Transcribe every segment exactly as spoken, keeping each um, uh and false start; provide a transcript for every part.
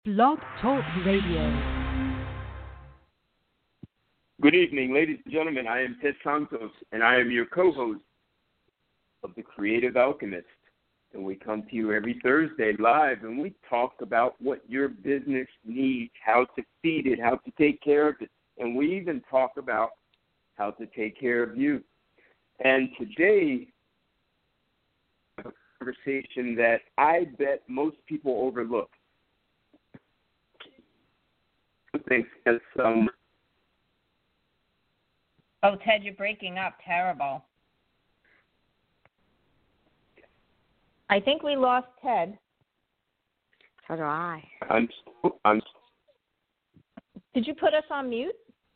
Blog Talk Radio. Good evening, ladies and gentlemen. I am Ted Santos, and I am your co-host of The Creative Alchemist. And we come to you every Thursday live, and we talk about what your business needs, how to feed it, how to take care of it. And we even talk about how to take care of you. And today, a conversation that I bet most people overlook. Thanks as some. Oh, Ted, you're breaking up. Terrible. I think we lost Ted. So do I. I'm. I'm. Did you put us on mute?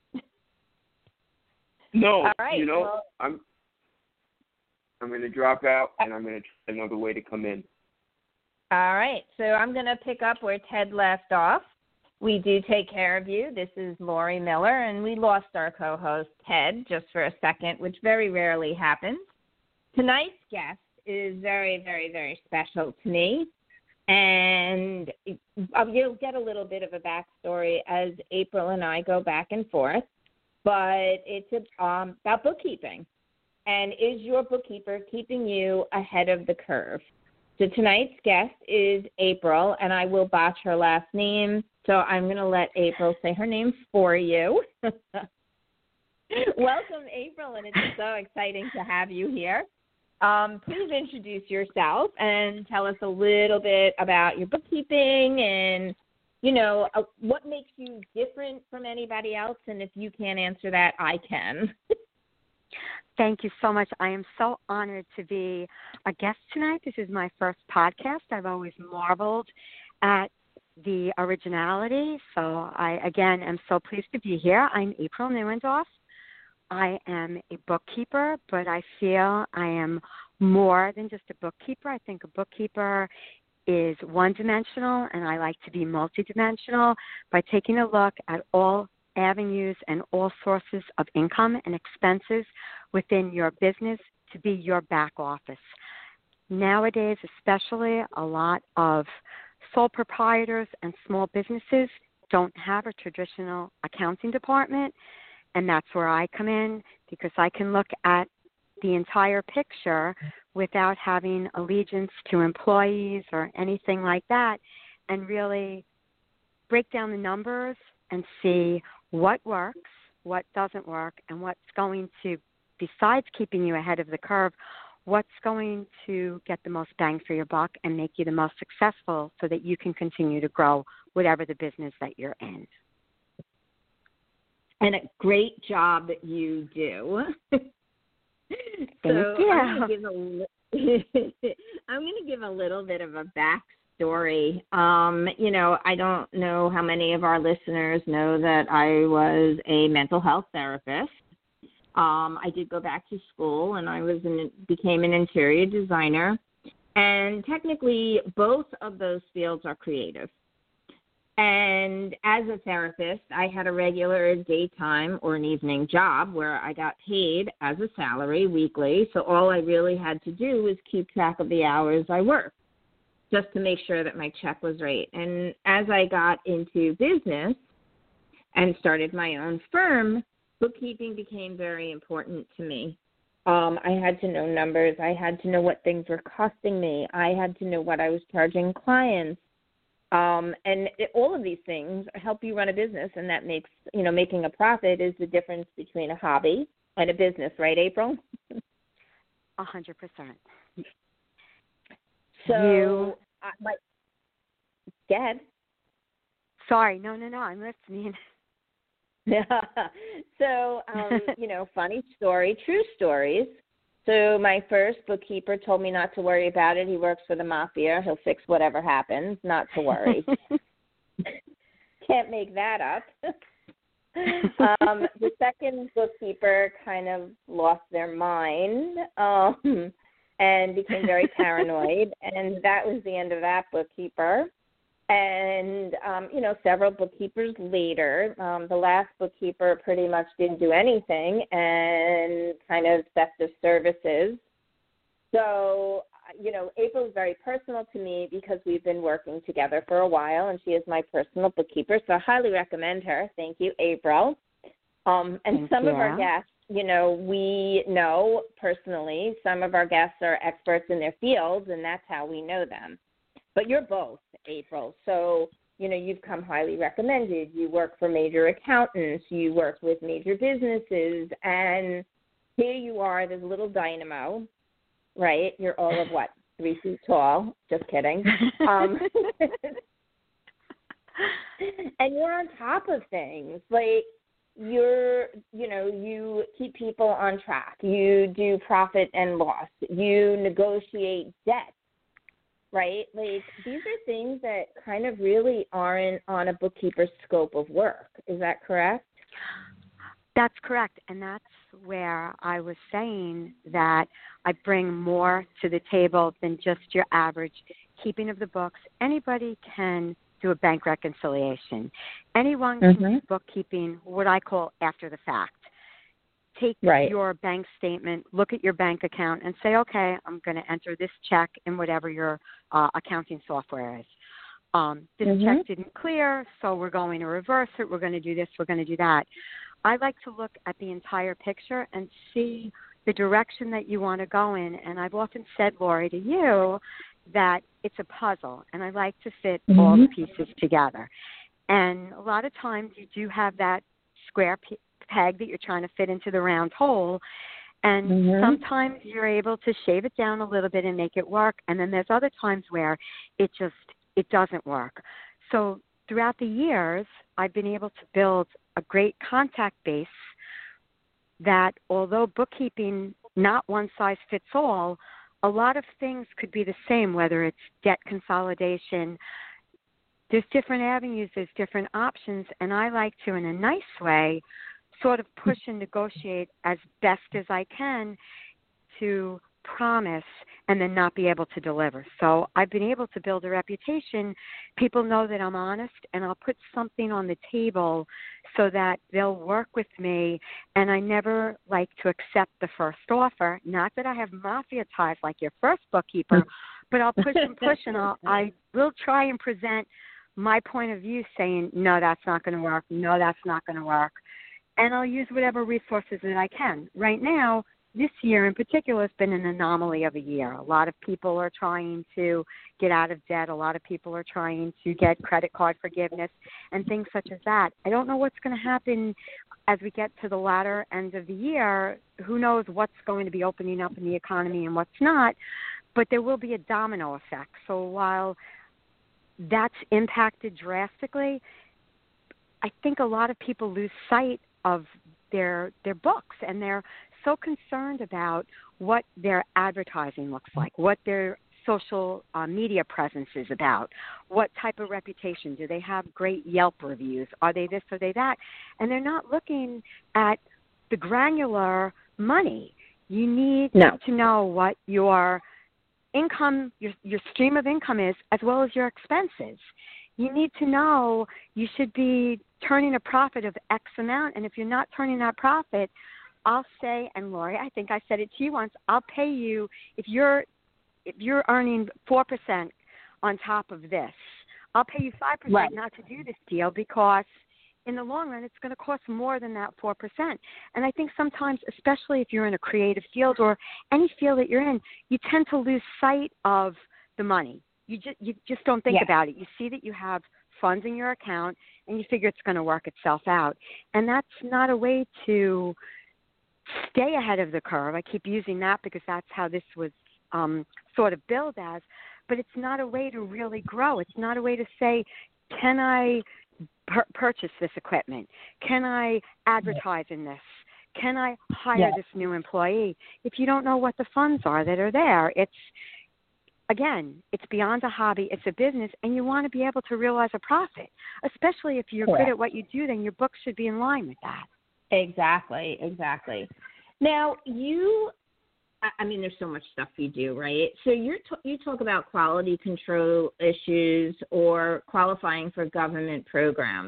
No. All right, you know, well, I'm. I'm going to drop out, and I'm going to try another way to come in. All right. So I'm going to pick up where Ted left off. We do take care of you. This is Lori Miller, and we lost our co-host, Ted, just for a second, which very rarely happens. Tonight's guest is very, very, very special to me, and you'll get a little bit of a backstory as April and I go back and forth, but it's um, about bookkeeping. And is your bookkeeper keeping you ahead of the curve? So tonight's guest is April, and I will botch her last name, so I'm going to let April say her name for you. Welcome, April, and it's so exciting to have you here. Um, please introduce yourself and tell us a little bit about your bookkeeping and, you know, uh, what makes you different from anybody else, and if you can't answer that, I can. Thank you so much. I am so honored to be a guest tonight. This is my first podcast. I've always marveled at the originality. So I, again, am so pleased to be here. I'm April Neuendorf. I am a bookkeeper, but I feel I am more than just a bookkeeper. I think a bookkeeper is one-dimensional, and I like to be multidimensional by taking a look at all avenues and all sources of income and expenses within your business to be your back office. Nowadays, especially, a lot of sole proprietors and small businesses don't have a traditional accounting department, and that's where I come in because I can look at the entire picture without having allegiance to employees or anything like that, and really break down the numbers and see what works, what doesn't work, and what's going to, besides keeping you ahead of the curve, what's going to get the most bang for your buck and make you the most successful so that you can continue to grow whatever the business that you're in. And a great job that you do. Thank so you. I'm going to give a, I'm going to give a little bit of a backstory. Story. Um, you know, I don't know how many of our listeners know that I was a mental health therapist. Um, I did go back to school, and I was an, became an interior designer. And technically, both of those fields are creative. And as a therapist, I had a regular daytime or an evening job where I got paid as a salary weekly. So all I really had to do was keep track of the hours I worked, just to make sure that my check was right. And as I got into business and started my own firm, bookkeeping became very important to me. Um, I had to know numbers. I had to know what things were costing me. I had to know what I was charging clients. Um, and it, all of these things help you run a business, and that makes, you know, making a profit is the difference between a hobby and a business, right, April? A hundred percent. So, you, uh, my, go ahead. Sorry, no, no, no, I'm listening. so, um, you know, funny story, true stories. So my first bookkeeper told me not to worry about it. He works for the mafia. He'll fix whatever happens, not to worry. Can't make that up. um, the second bookkeeper kind of lost their mind. Um and became very paranoid, and that was the end of that bookkeeper. And, um, you know, several bookkeepers later, um, the last bookkeeper pretty much didn't do anything and kind of theft of services. So you know, April's very personal to me because we've been working together for a while, and she is my personal bookkeeper. So I highly recommend her. Thank you, April. Um, and Thank some you. of our guests, you know, we know personally. Some of our guests are experts in their fields, and that's how we know them. But you're both, April. So, you know, you've come highly recommended. You work for major accountants. You work with major businesses. And here you are, this little dynamo, right? You're all of what, three feet tall? Just kidding. Um, and you're on top of things. Like, you're, you know, you keep people on track. You do profit and loss. You negotiate debt, right? Like, these are things that kind of really aren't on a bookkeeper's scope of work. Is that correct? That's correct. And that's where I was saying that I bring more to the table than just your average keeping of the books. Anybody can do a bank reconciliation. Anyone can Mm-hmm. do bookkeeping, what I call after the fact. Take Right. your bank statement, look at your bank account, and say, okay, I'm going to enter this check in whatever your uh, accounting software is. Um, this Mm-hmm. check didn't clear, so we're going to reverse it. We're going to do this. We're going to do that. I like to look at the entire picture and see the direction that you want to go in. And I've often said, Lori, to you, that it's a puzzle, and I like to fit Mm-hmm. all the pieces together. And a lot of times you do have that square pe- peg that you're trying to fit into the round hole, and Mm-hmm. sometimes you're able to shave it down a little bit and make it work, and then there's other times where it just it doesn't work. So throughout the years, I've been able to build a great contact base that, although bookkeeping, not one size fits all, a lot of things could be the same, whether it's debt consolidation. There's different avenues, there's different options, and I like to, in a nice way, sort of push and negotiate as best as I can to promise and then not be able to deliver. So I've been able to build a reputation. People know that I'm honest, and I'll put something on the table so that they'll work with me, and I never like to accept the first offer. Not that I have mafia ties like your first bookkeeper, but I'll push and push, and I'll, I will try and present my point of view saying, no, that's not going to work. No, that's not going to work. And I'll use whatever resources that I can. Right now, this year in particular has been an anomaly of a year. A lot of people are trying to get out of debt. A lot of people are trying to get credit card forgiveness and things such as that. I don't know what's going to happen as we get to the latter end of the year. Who knows what's going to be opening up in the economy and what's not, but there will be a domino effect. So while that's impacted drastically, I think a lot of people lose sight of their their books, and they're so concerned about what their advertising looks like, what their social uh, media presence is about, what type of reputation. Do they have great Yelp reviews? Are they this? Are they that? And they're not looking at the granular money. You need No. to know what your income, your, your stream of income is, as well as your expenses. You need to know you should be turning a profit of X amount, and if you're not turning that profit, I'll say, and Lori, I think I said it to you once, I'll pay you if you're if you're earning four percent on top of this, I'll pay you five percent Right. not to do this deal, because in the long run it's going to cost more than that four percent. And I think sometimes, especially if you're in a creative field or any field that you're in, you tend to lose sight of the money. You just you just don't think Yeah. about it. You see that you have funds in your account and you figure it's going to work itself out. And that's not a way to stay ahead of the curve. I keep using that because that's how this was um, sort of billed as. But it's not a way to really grow. It's not a way to say, can I pur- purchase this equipment? Can I advertise in this? Can I hire Yeah. this new employee? If you don't know what the funds are that are there, it's, again, it's beyond a hobby. It's a business, and you want to be able to realize a profit, especially if you're Correct. good at what you do. Then your books should be in line with that. Exactly, exactly. Now, you, I- I mean, there's so much stuff you do, right? So you're t- you talk about quality control issues or qualifying for government programs.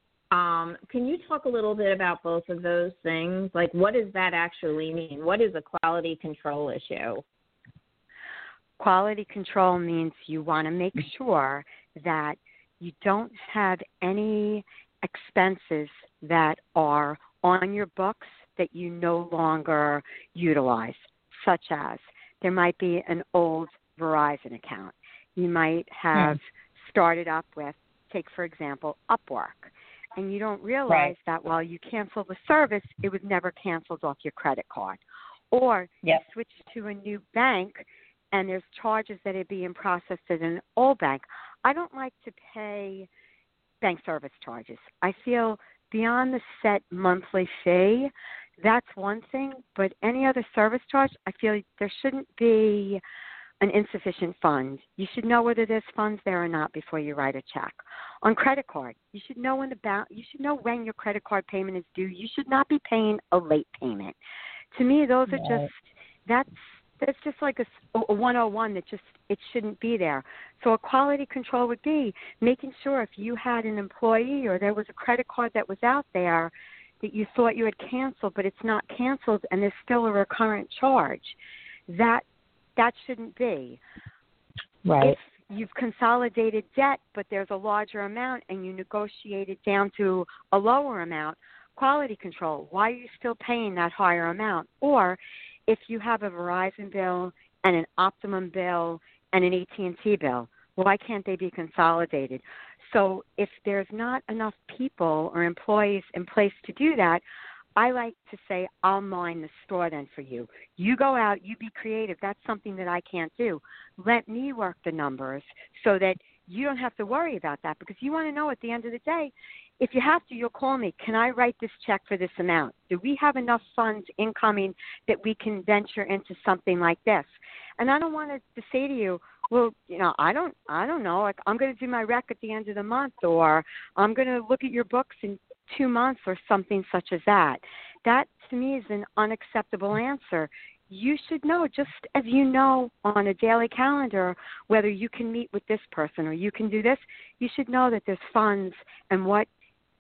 Um, can you talk a little bit about both of those things? Like, what does that actually mean? What is a quality control issue? Quality control means you want to make sure that you don't have any expenses that are on your books that you no longer utilize, such as there might be an old Verizon account. You might have hmm. started up with, take for example, Upwork, and you don't realize right. that while you cancel the service, it was never canceled off your credit card. Or yep. you switch to a new bank, and there's charges that are being processed at an old bank. I don't like to pay bank service charges. I feel beyond the set monthly fee, that's one thing, but any other service charge, I feel there shouldn't be an insufficient fund. You should know whether there's funds there or not before you write a check. On credit card, you should know when the ba- you should know when your credit card payment is due. You should not be paying a late payment. To me, those are just that's that's just like a, a one oh one that just it shouldn't be there. So a quality control would be making sure if you had an employee or there was a credit card that was out there that you thought you had canceled, but it's not canceled and there's still a recurrent charge. That that shouldn't be. Right. If you've consolidated debt, but there's a larger amount and you negotiate it down to a lower amount, quality control. Why are you still paying that higher amount? Or if you have a Verizon bill and an Optimum bill and an A T and T bill, why can't they be consolidated? So if there's not enough people or employees in place to do that, I like to say, I'll mine the store then for you. You go out, you be creative. That's something that I can't do. Let me work the numbers so that you don't have to worry about that, because you want to know at the end of the day, if you have to, you'll call me. Can I write this check for this amount? Do we have enough funds incoming that we can venture into something like this? And I don't want to say to you, well, you know, I don't, I don't know. Like, I'm going to do my rec at the end of the month, or I'm going to look at your books in two months, or something such as that. That to me is an unacceptable answer. You should know, just as you know on a daily calendar, whether you can meet with this person or you can do this. You should know that there's funds and what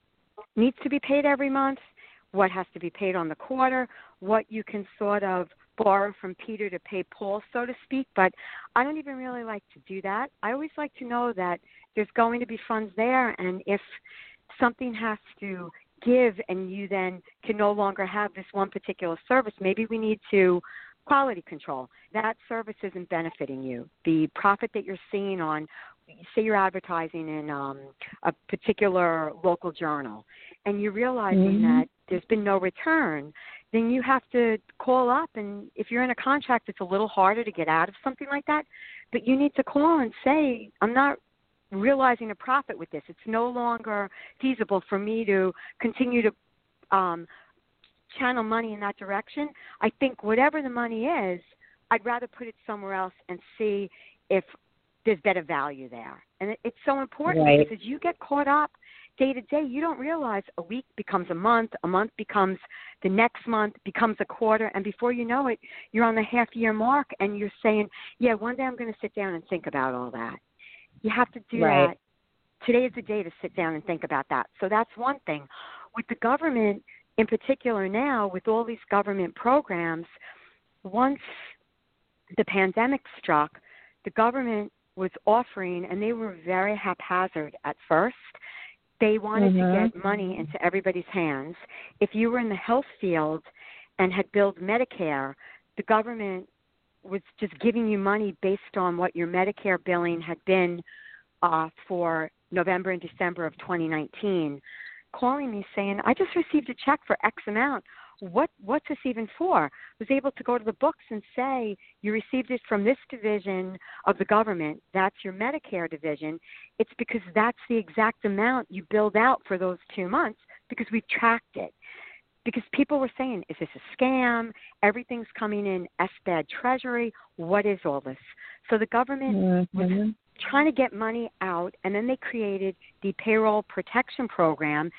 needs to be paid every month, what has to be paid on the quarter, what you can sort of borrow from Peter to pay Paul, so to speak. But I don't even really like to do that. I always like to know that there's going to be funds there, and if something has to give and you then can no longer have this one particular service, maybe we need to quality control. That service isn't benefiting you. The profit that you're seeing on, say you're advertising in um, a particular local journal, and you're realizing mm-hmm. that there's been no return, then you have to call up, and if you're in a contract, it's a little harder to get out of something like that, but you need to call and say, I'm not realizing a profit with this. It's no longer feasible for me to continue to um, channel money in that direction. I think whatever the money is, I'd rather put it somewhere else and see if there's better value there. And it, it's so important right. because you get caught up day to day. You don't realize a week becomes a month, a month becomes the next month, becomes a quarter, and before you know it, you're on the half-year mark, and you're saying, yeah, one day I'm going to sit down and think about all that. You have to do right. that. Today is the day to sit down and think about that. So that's one thing. With the government in particular now, with all these government programs, once the pandemic struck, the government was offering, and they were very haphazard at first, they wanted mm-hmm. to get money into everybody's hands. If you were in the health field and had billed Medicare, the government was just giving you money based on what your Medicare billing had been uh, for November and December of twenty nineteen, calling me saying, I just received a check for X amount. What What's this even for? I was able to go to the books and say, you received it from this division of the government. That's your Medicare division. It's because that's the exact amount you billed out for those two months because we've tracked it. Because people were saying, is this a scam? Everything's coming in S B A D Treasury. What is all this? So the government mm-hmm. was trying to get money out, and then they created the Payroll Protection Program.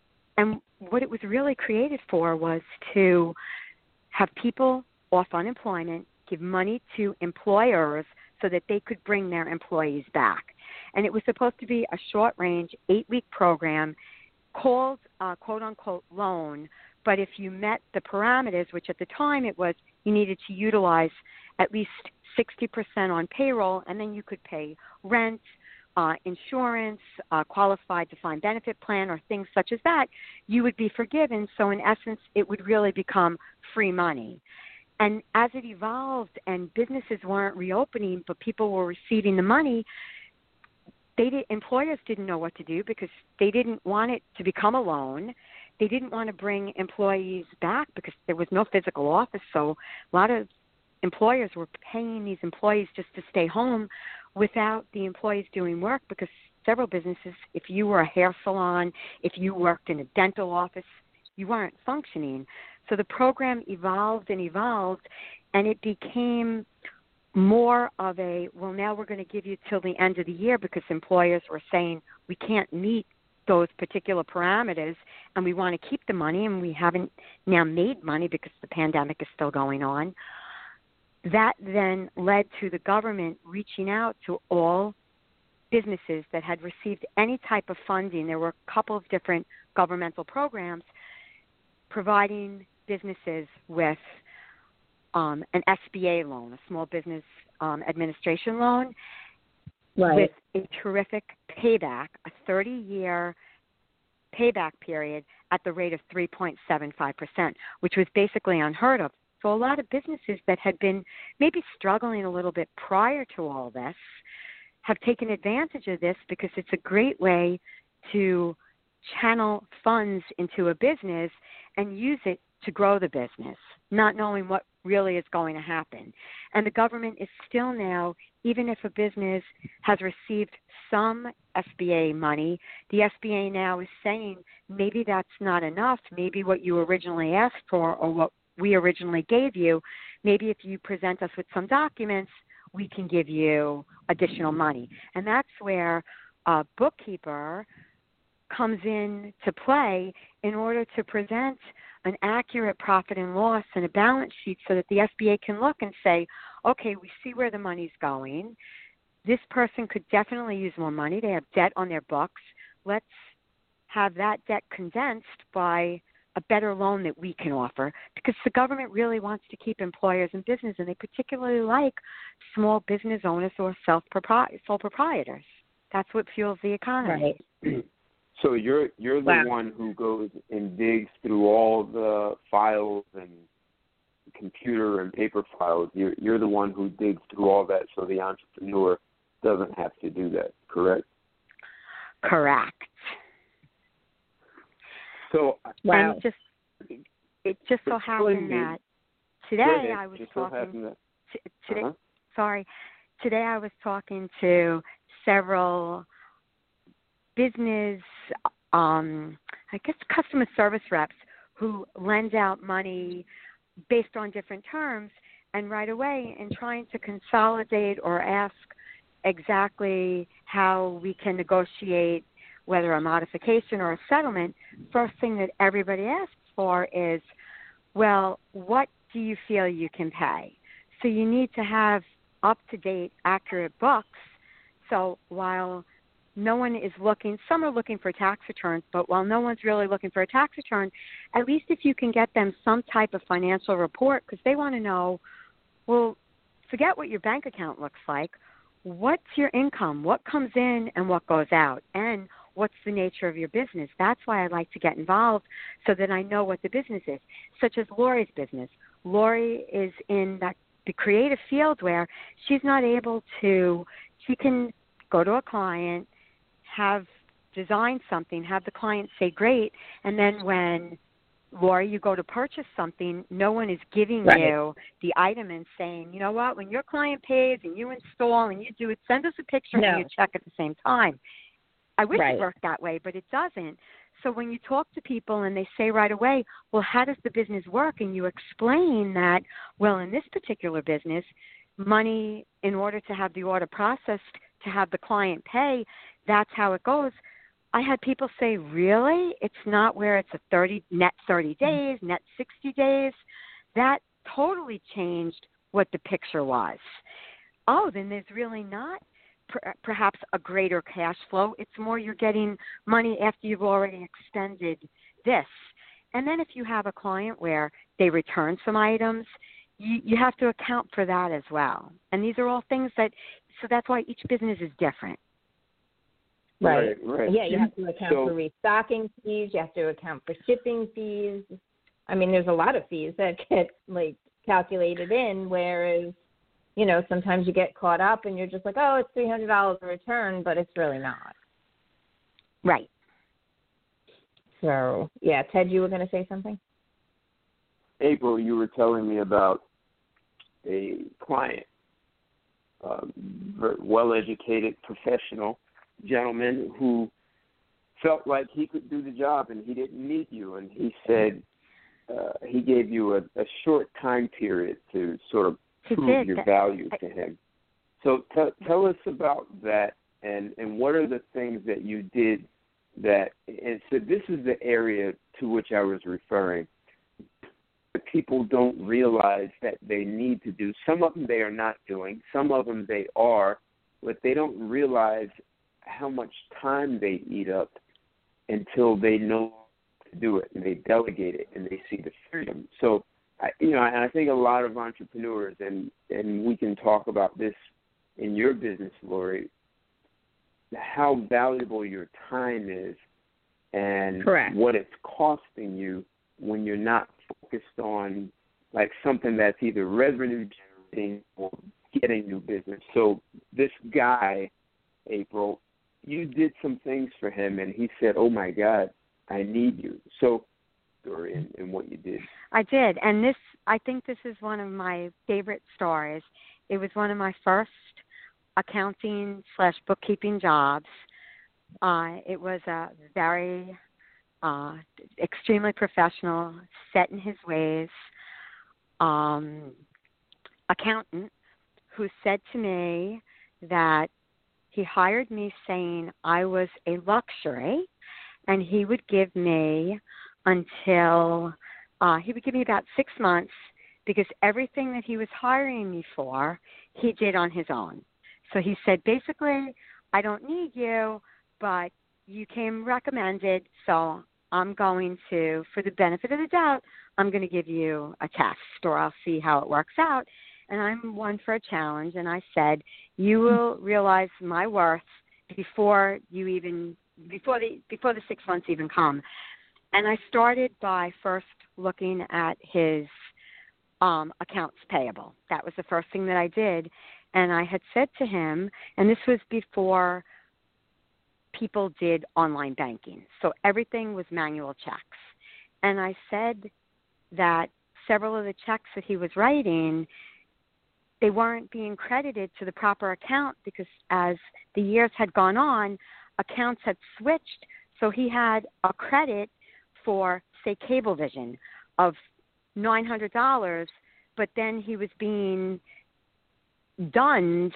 And what it was really created for was to have people off unemployment give money to employers so that they could bring their employees back. And it was supposed to be a short-range, eight-week program called uh, quote-unquote loan. But if you met the parameters, which at the time it was you needed to utilize at least sixty percent on payroll, and then you could pay rent, uh, insurance, uh, qualified defined benefit plan, or things such as that, you would be forgiven. So in essence, it would really become free money. And as it evolved and businesses weren't reopening, but people were receiving the money, they did, employers didn't know what to do because they didn't want it to become a loan. They didn't want to bring employees back because there was no physical office. So a lot of employers were paying these employees just to stay home without the employees doing work, because several businesses, if you were a hair salon, if you worked in a dental office, you weren't functioning. So the program evolved and evolved, and it became more of a, well, now we're going to give you till the end of the year because employers were saying we can't meet those particular parameters and we want to keep the money, and we haven't now made money because the pandemic is still going on. That then led to the government reaching out to all businesses that had received any type of funding. There were a couple of different governmental programs providing businesses with um, an S B A loan, a small business um, administration loan, right, with a terrific payback, a thirty-year payback period at the rate of three point seven five percent, which was basically unheard of. So a lot of businesses that had been maybe struggling a little bit prior to all this have taken advantage of this because it's a great way to channel funds into a business and use it to grow the business, not knowing what really is going to happen. And the government is still now, even if a business has received some S B A money, the S B A now is saying maybe that's not enough. Maybe what you originally asked for or what we originally gave you, maybe if you present us with some documents, we can give you additional money. And that's where a bookkeeper comes in to play in order to present an accurate profit and loss and a balance sheet so that the S B A can look and say, okay, we see where the money's going. This person could definitely use more money. They have debt on their books. Let's have that debt condensed by a better loan that we can offer, because the government really wants to keep employers in business, and they particularly like small business owners or self-propri- sole proprietors. That's what fuels the economy. Right. So you're you're the wow. one who goes and digs through all the files and computer and paper files. You're you're the one who digs through all that, so the entrepreneur doesn't have to do that. Correct? Correct. So wow. And just it, it just so happened that today I was talking. That, t- today, uh-huh. sorry, today I was talking to several business, um, I guess, customer service reps who lend out money based on different terms, and right away in trying to consolidate or ask exactly how we can negotiate whether a modification or a settlement, first thing that everybody asks for is, well, what do you feel you can pay? So you need to have up-to-date, accurate books. So while no one is looking, some are looking for tax returns, but while no one's really looking for a tax return, at least if you can get them some type of financial report, because they want to know, well, forget what your bank account looks like. What's your income? What comes in and what goes out? And what's the nature of your business? That's why I like to get involved, so that I know what the business is, such as Lori's business. Lori is in that the creative field where she's not able to, she can go to a client, have design something, have the client say great, and then when, Lori, you go to purchase something, no one is giving right. you the item and saying, you know what, when your client pays and you install and you do it, send us a picture no. and you check at the same time. I wish right. it worked that way, but it doesn't. So when you talk to people and they say right away, well, how does the business work? And you explain that, well, in this particular business, money, in order to have the order processed, to have the client pay, that's how it goes. I had people say, really? It's not where it's a thirty net thirty days, net sixty days? That totally changed what the picture was. Oh, then there's really not perhaps a greater cash flow. It's more you're getting money after you've already extended this. And then if you have a client where they return some items, you, you have to account for that as well. And these are all things that, so that's why each business is different. Right. Right. right. Yeah, you have to account so, for restocking fees. You have to account for shipping fees. I mean, there's a lot of fees that get like calculated in, whereas, you know, sometimes you get caught up and you're just like, oh, it's three hundred dollars a return, but it's really not. Right. So, yeah, Ted, you were going to say something? April, you were telling me about a client, um, well-educated professional gentleman who felt like he could do the job and he didn't need you, and he said uh, he gave you a, a short time period to sort of prove your value to him. So t- tell us about that, and, and what are the things that you did that, and so this is the area to which I was referring. People don't realize that they need to do. Some of them they are not doing. Some of them they are, but they don't realize how much time they eat up until they know to do it and they delegate it and they see the freedom. So, I, you know, and I think a lot of entrepreneurs, and, and we can talk about this in your business, Lori, how valuable your time is and Correct. what it's costing you when you're not focused on like something that's either revenue generating or getting new business. So this guy, April, you did some things for him and he said, oh my God, I need you. So story and, and what you did. I did. And this, I think this is one of my favorite stories. It was one of my first accounting slash bookkeeping jobs. Uh, it was a very Uh, extremely professional, set in his ways, um, accountant who said to me that he hired me saying I was a luxury and he would give me until, uh, he would give me about six months because everything that he was hiring me for, he did on his own. So he said, basically, I don't need you, but you came recommended, so I'm going to, for the benefit of the doubt, I'm going to give you a test or I'll see how it works out. And I'm one for a challenge. And I said, you will realize my worth before you even, before the, before the six months even come. And I started by first looking at his um, accounts payable. That was the first thing that I did. And I had said to him, and this was before people did online banking. So everything was manual checks. And I said that several of the checks that he was writing, they weren't being credited to the proper account because as the years had gone on, accounts had switched. So he had a credit for, say, Cablevision of nine hundred dollars, but then he was being dunned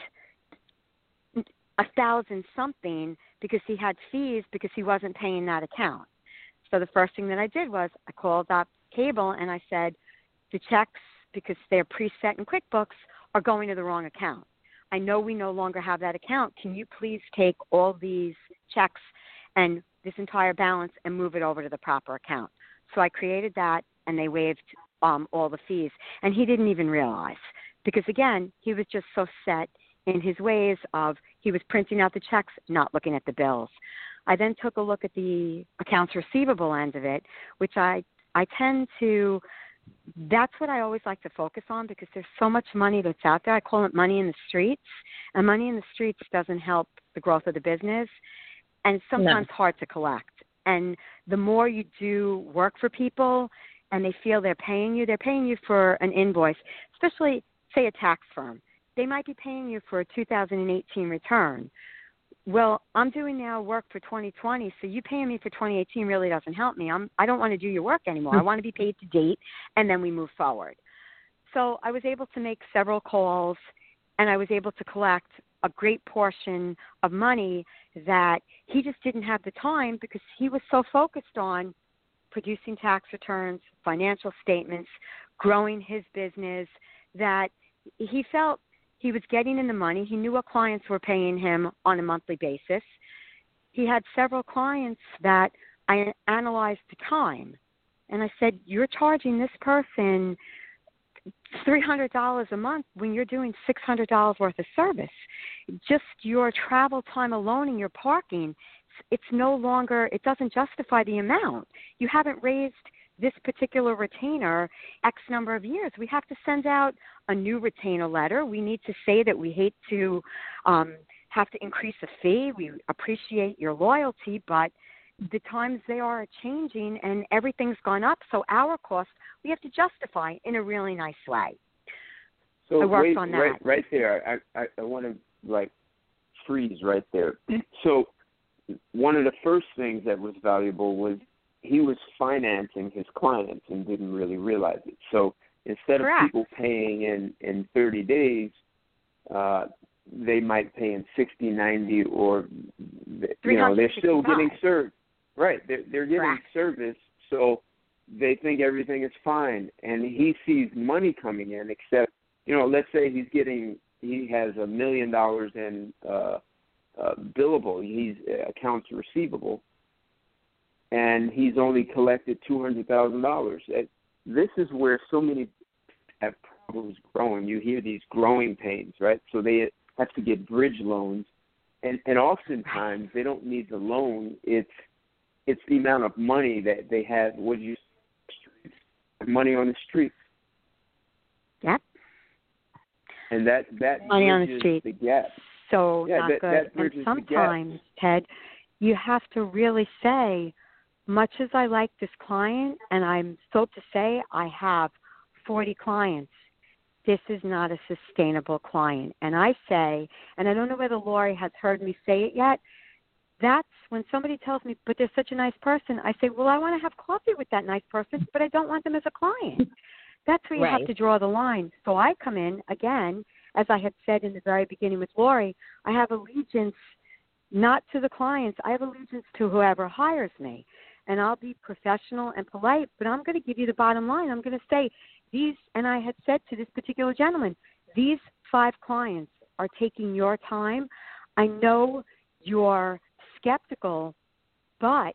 a thousand something because he had fees because he wasn't paying that account. So the first thing that I did was I called up Cable and I said, the checks, because they're preset in QuickBooks, are going to the wrong account. I know we no longer have that account. Can you please take all these checks and this entire balance and move it over to the proper account? So I created that and they waived um, all the fees. And he didn't even realize because, again, he was just so set in his ways of he was printing out the checks, not looking at the bills. I then took a look at the accounts receivable end of it, which I, I tend to, that's what I always like to focus on because there's so much money that's out there. I call it money in the streets, and money in the streets doesn't help the growth of the business, and it's sometimes no. hard to collect. And the more you do work for people and they feel they're paying you, they're paying you for an invoice, especially, say, a tax firm. They might be paying you for a two thousand eighteen return. Well, I'm doing now work for twenty twenty, so you paying me for twenty eighteen really doesn't help me. I'm, I don't want to do your work anymore. I want to be paid to date, and then we move forward. So I was able to make several calls, and I was able to collect a great portion of money that he just didn't have the time because he was so focused on producing tax returns, financial statements, growing his business, that he felt he was getting in the money. He knew what clients were paying him on a monthly basis. He had several clients that I analyzed the time. And I said, you're charging this person three hundred dollars a month when you're doing six hundred dollars worth of service. Just your travel time alone and your parking, it's no longer, it doesn't justify the amount. You haven't raised this particular retainer X number of years. We have to send out a new retainer letter. We need to say that we hate to um, have to increase the fee. We appreciate your loyalty, but the times they are changing and everything's gone up, so our costs we have to justify in a really nice way. So I worked wait, on that. Right, right there, I, I, I want to like freeze right there. So one of the first things that was valuable was he was financing his clients and didn't really realize it. So instead Correct. of people paying in, in thirty days, uh, they might pay in sixty, ninety, or, you know, they're still getting served. Right, they're, they're getting Correct. service, so they think everything is fine. And he sees money coming in, except, you know, let's say he's getting, he has a million dollars in uh, uh, billable, he's uh, accounts receivable, and he's only collected two hundred thousand dollars. This is where so many have problems growing. You hear these growing pains, right? So they have to get bridge loans, and, and oftentimes they don't need the loan. It's it's the amount of money that they have. What you money on the streets. Yep. And that that money on the bridges street. the gap. So yeah, not that, good. that And bridges sometimes, the gap. Ted, you have to really say, much as I like this client, and I'm so to say I have forty clients, this is not a sustainable client. And I say, and I don't know whether Lori has heard me say it yet, that's when somebody tells me, but they're such a nice person, I say, well, I want to have coffee with that nice person, but I don't want them as a client. That's where you Right. have to draw the line. So I come in, again, as I had said in the very beginning with Lori, I have allegiance not to the clients. I have allegiance to whoever hires me. And I'll be professional and polite, but I'm going to give you the bottom line. I'm going to say these, and I had said to this particular gentleman, these five clients are taking your time. I know you're skeptical, but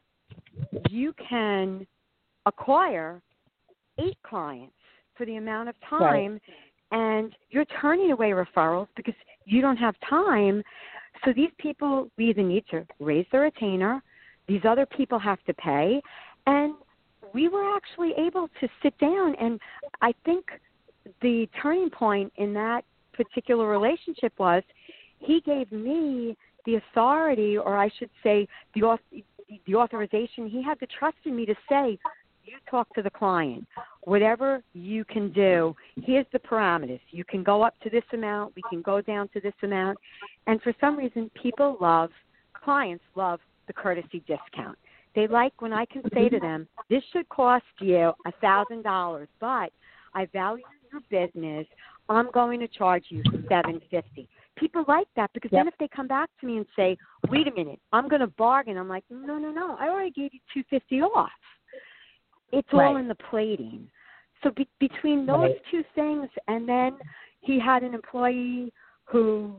you can acquire eight clients for the amount of time, Right. and you're turning away referrals because you don't have time. So these people, we either need to raise their retainer, these other people have to pay, and we were actually able to sit down, and I think the turning point in that particular relationship was he gave me the authority, or I should say the, the authorization. He had the trust in me to say, you talk to the client. Whatever you can do, here's the parameters. You can go up to this amount. We can go down to this amount. And for some reason, people love, clients love the courtesy discount. They like when I can say to them, this should cost you one thousand dollars, but I value your business. I'm going to charge you seven hundred fifty dollars. People like that because Yep. then if they come back to me and say, wait a minute, I'm going to bargain, I'm like, no, no, no, I already gave you two hundred fifty dollars off. It's all Right. in the plating. So be- between those Right. two things, and then he had an employee who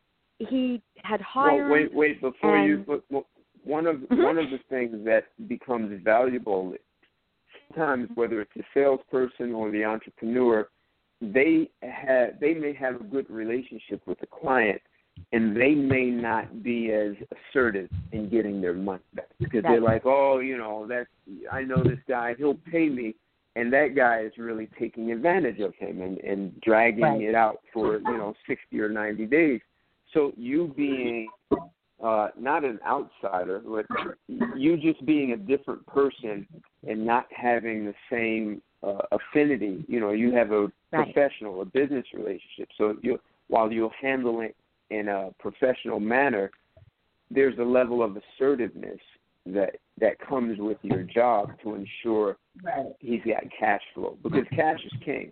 he had hired. Well, wait, wait, before you, and- but, well, one of Mhm. one of the things that becomes valuable sometimes, whether it's the salesperson or the entrepreneur, they have they may have a good relationship with the client, and they may not be as assertive in getting their money back because they're like, oh, you know, that's I know this guy, he'll pay me, and that guy is really taking advantage of him and, and dragging Right. it out for, you know, sixty or ninety days. So you being uh, not an outsider, but you just being a different person and not having the same uh, affinity. You know, you have a Right. professional, a business relationship. So you, while you'll handle it in a professional manner, there's a level of assertiveness that that comes with your job to ensure Right. he's got cash flow, because cash is king.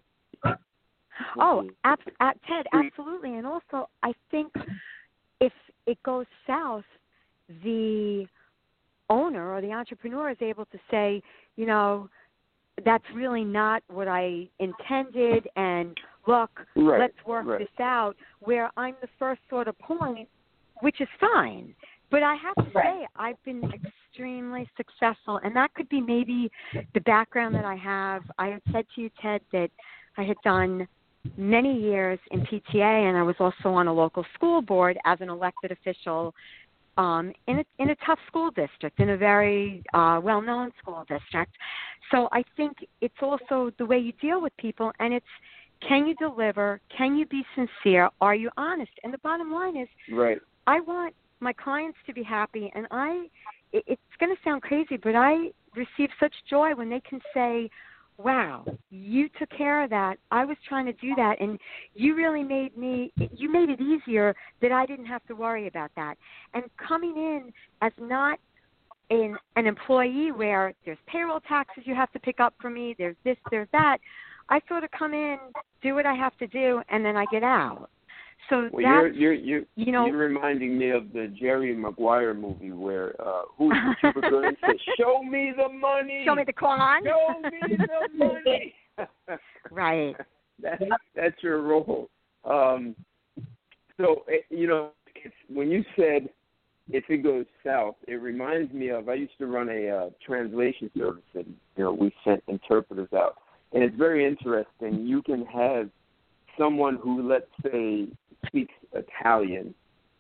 Oh, ab- ab- Ted, absolutely. And also, I think if it goes south, the owner or the entrepreneur is able to say, you know, that's really not what I intended, and look, Right, let's work right. this out, where I'm the first sort of point, which is fine. But I have to Right. say, I've been extremely successful, and that could be maybe the background that I have. I had said to you, Ted, that I had done many years in P T A, and I was also on a local school board as an elected official um, in, a, in a tough school district, in a very uh, well-known school district. So I think it's also the way you deal with people, and it's, can you deliver? Can you be sincere? Are you honest? And the bottom line is, right. I want my clients to be happy, and I, it, it's going to sound crazy, but I receive such joy when they can say, wow, you took care of that. I was trying to do that, and you really made me, you made it easier that I didn't have to worry about that. And coming in as not an, an employee where there's payroll taxes you have to pick up for me, there's this, there's that, I sort of come in, do what I have to do, and then I get out. So well, that's, you're, you're, you're, you know, you're reminding me of the Jerry Maguire movie where uh, who's the super good and says, "Show me the money, show me the coin, show me the money." Right. That's that's your role. Um, so you know, it's, when you said if it goes south, it reminds me of I used to run a uh, translation service, and you know we sent interpreters out, and it's very interesting. You can have someone who, let's say, speaks Italian.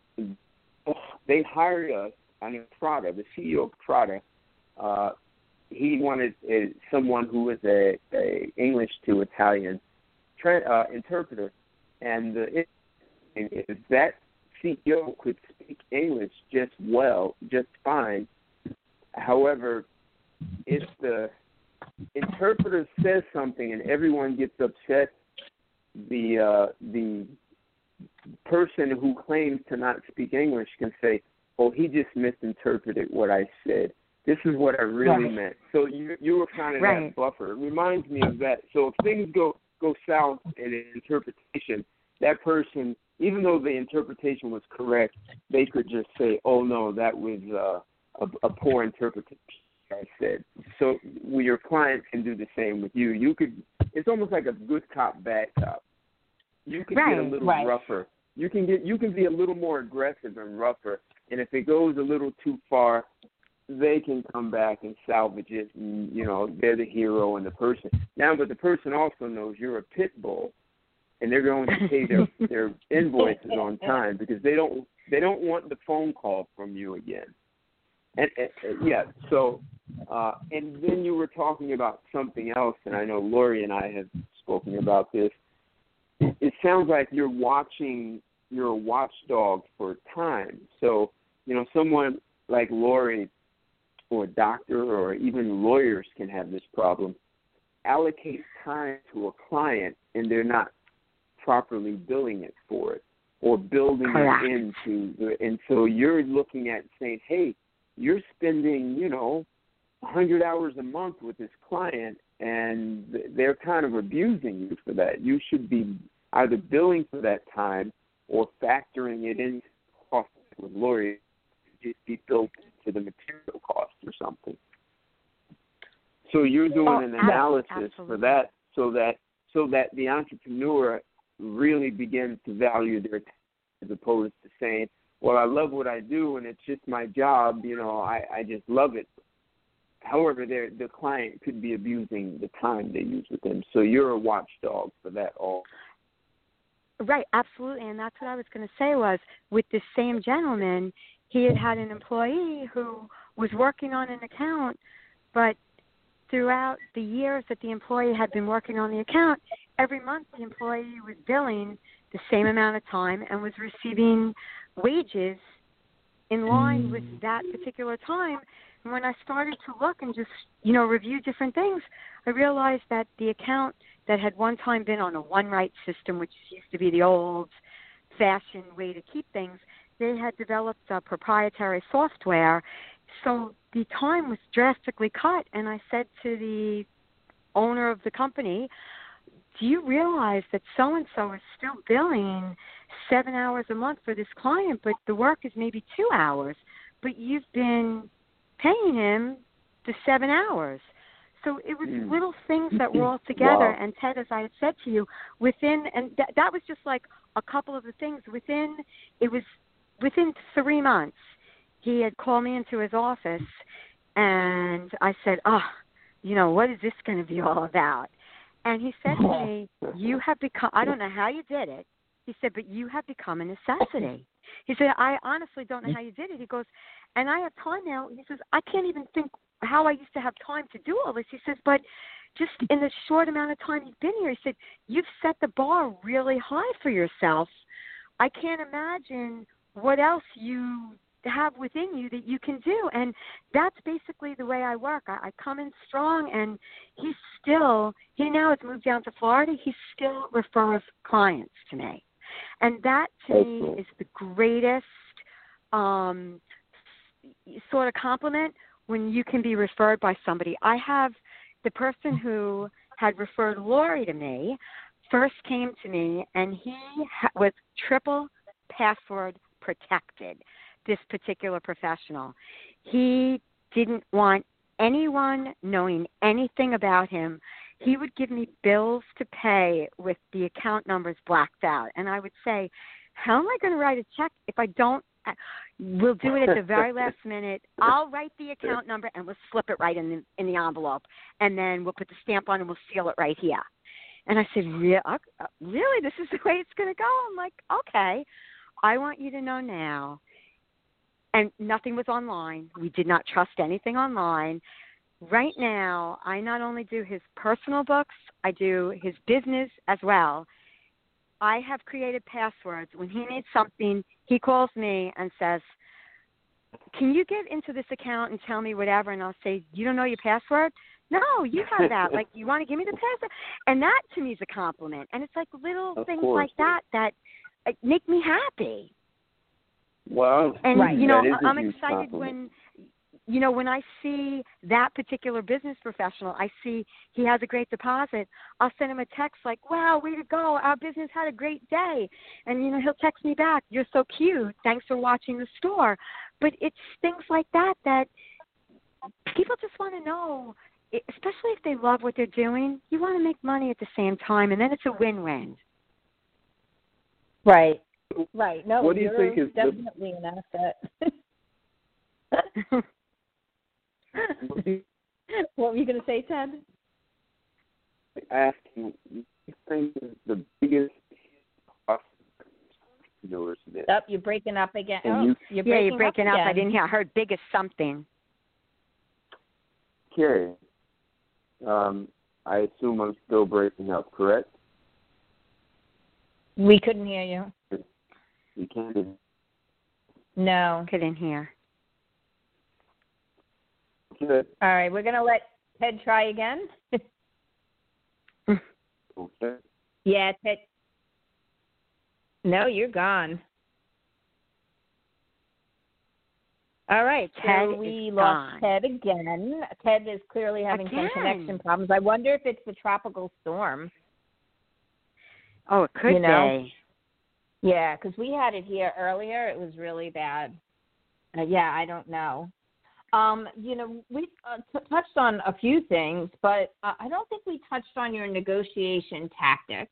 They hired us, I mean, Prada, the C E O of Prada. Uh, he wanted uh, someone who was a, a English to Italian tra- uh, interpreter, and uh, it, if that C E O could speak English just well, just fine. However, if the interpreter says something and everyone gets upset, the uh, the person who claims to not speak English can say, "Oh, he just misinterpreted what I said. This is what I really right. meant." So you you were kind of right. that buffer. It reminds me of that. So if things go go south in an interpretation, that person, even though the interpretation was correct, they could just say, "Oh no, that was uh, a, a poor interpretation." I said. So well, your client can do the same with you. You could. It's almost like a good cop, bad cop. You can right, get a little right. rougher. You can get. You can be a little more aggressive and rougher. And if it goes a little too far, they can come back and salvage it. And, you know, they're the hero and the person. Now, but the person also knows you're a pit bull, and they're going to pay their their invoices on time because they don't they don't want the phone call from you again. And, and yeah, so. Uh, and then you were talking about something else, and I know Lori and I have spoken about this. It, it sounds like you're watching, you're a watchdog for time. So, you know, someone like Lori or a doctor or even lawyers can have this problem. Allocate time to a client, and they're not properly billing it for it or building Correct. it into the, and so you're looking at saying, hey, you're spending, you know, one hundred hours a month with this client, and they're kind of abusing you for that. You should be either billing for that time or factoring it into the cost with lawyers to just be built into the material cost or something. So you're doing oh, an analysis absolutely. for that, so that so that the entrepreneur really begins to value their time as opposed to saying, "Well, I love what I do, and it's just my job. You know, I, I just love it." However, the client could be abusing the time they use with them. So you're a watchdog for that all. Right, absolutely. And that's what I was going to say was with this same gentleman, he had had an employee who was working on an account, but throughout the years that the employee had been working on the account, every month the employee was billing the same amount of time and was receiving wages in line with that particular time. And when I started to look and just, you know, review different things, I realized that the account that had one time been on a one-write system, which used to be the old-fashioned way to keep things, they had developed a proprietary software. So the time was drastically cut. And I said to the owner of the company, do you realize that so-and-so is still billing seven hours a month for this client, but the work is maybe two hours, but you've been paying him the seven hours. So it was mm. little things that were all together. Wow. And Ted, as I had said to you, within, and th- that was just like a couple of the things within, it was within three months, he had called me into his office and I said, oh, you know, what is this going to be all about? And he said to me, you have become, I don't know how you did it. He said, but you have become a necessity. He said, I honestly don't know how you did it. He goes, and I have time now. He says, I can't even think how I used to have time to do all this. He says, but just in the short amount of time you've been here, he said, you've set the bar really high for yourself. I can't imagine what else you have within you that you can do. And that's basically the way I work. I, I come in strong, and he still, he now has moved down to Florida. He still refers clients to me. And that to me is the greatest um, sort of compliment when you can be referred by somebody. I have the person who had referred Lori to me first came to me, and he ha- was triple password protected, this particular professional. He didn't want anyone knowing anything about him. He would give me bills to pay with the account numbers blacked out. And I would say, how am I going to write a check if I don't? We'll do it at the very last minute. I'll write the account number, and we'll slip it right in the, in the envelope. And then we'll put the stamp on, and we'll seal it right here. And I said, Re- uh, really? This is the way it's going to go? I'm like, okay. I want you to know now. And nothing was online. We did not trust anything online. Right now, I not only do his personal books, I do his business as well. I have created passwords. When he needs something, he calls me and says, can you get into this account and tell me whatever? And I'll say, you don't know your password? No, you have that. Like, you want to give me the password? And that, to me, is a compliment. And it's like little Of things course. like that that uh, make me happy. Well, And, Right. you know, that is a I'm huge excited compliment. when, you know, when I see that particular business professional, I see he has a great deposit, I'll send him a text like, wow, way to go. Our business had a great day. And, you know, he'll text me back, you're so cute. Thanks for watching the store. But it's things like that that people just want to know, especially if they love what they're doing. You want to make money at the same time, and then it's a win-win. Right. Right. No, What do you you're think is the- definitely an asset. What were you going to say, Ted? Ask you, what do you think is the biggest entrepreneurs today? Oh, you're breaking up again. And Oh, you- you're Yeah, breaking you're breaking up. up. I again. didn't hear. I heard big as something. Carrie, um, I assume I'm still breaking up, correct? We couldn't hear you. You can't. No. Couldn't hear. Good. All right, we're going to let Ted try again. Okay. Yeah, Ted. No, you're gone. All right, Ted so we is lost gone. Ted again. Ted is clearly having Again. some connection problems. I wonder if it's the tropical storm. Oh, it could You know? be. Yeah, because we had it here earlier. It was really bad. Uh, yeah, I don't know. Um, you know, we uh, t- touched on a few things, but uh, I don't think we touched on your negotiation tactics.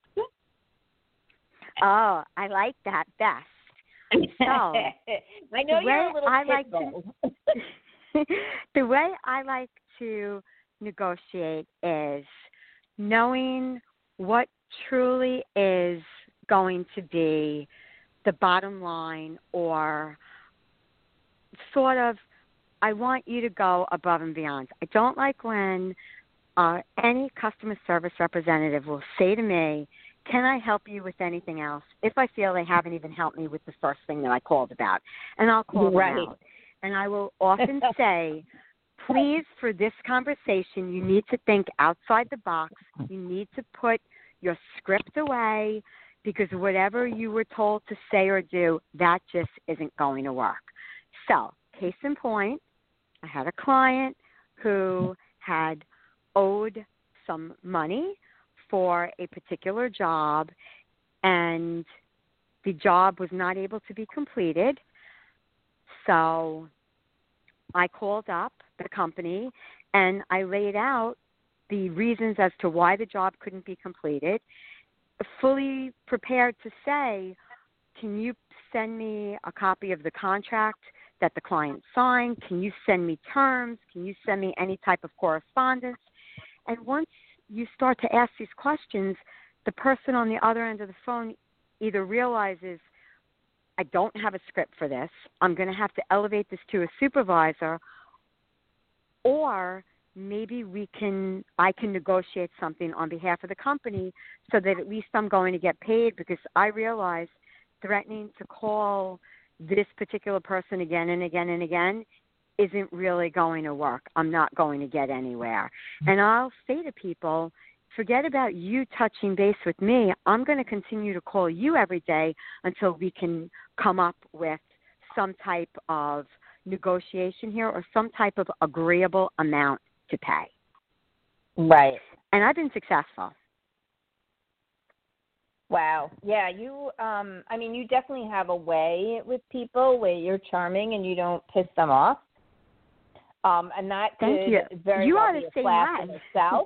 Oh, I like that best. So, I know the you're way a little I like pitbull. to, the way I like to negotiate is knowing what truly is going to be the bottom line, or sort of, I want you to go above and beyond. I don't like when uh, any customer service representative will say to me, can I help you with anything else, if I feel they haven't even helped me with the first thing that I called about. And I'll call Right. them out. And I will often say, please, for this conversation, you need to think outside the box. You need to put your script away, because whatever you were told to say or do, that just isn't going to work. So, case in point, I had a client who had owed some money for a particular job, and the job was not able to be completed. So I called up the company and I laid out the reasons as to why the job couldn't be completed, fully prepared to say, can you send me a copy of the contract that the client signed? Can you send me terms? Can you send me any type of correspondence? And once you start to ask these questions, the person on the other end of the phone either realizes, I don't have a script for this, I'm going to have to elevate this to a supervisor, or maybe we can, I can negotiate something on behalf of the company so that at least I'm going to get paid, because I realize threatening to call this particular person again and again and again isn't really going to work. I'm not going to get anywhere. And I'll say to people, forget about you touching base with me. I'm going to continue to call you every day until we can come up with some type of negotiation here or some type of agreeable amount to pay. Right. And I've been successful. Wow. Yeah, you um I mean you definitely have a way with people where you're charming and you don't piss them off. Um and that Thank could you. very You well are be the a same class way. in itself.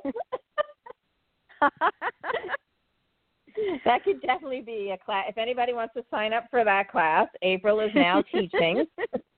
That could definitely be a class. If anybody wants to sign up for that class, April is now teaching.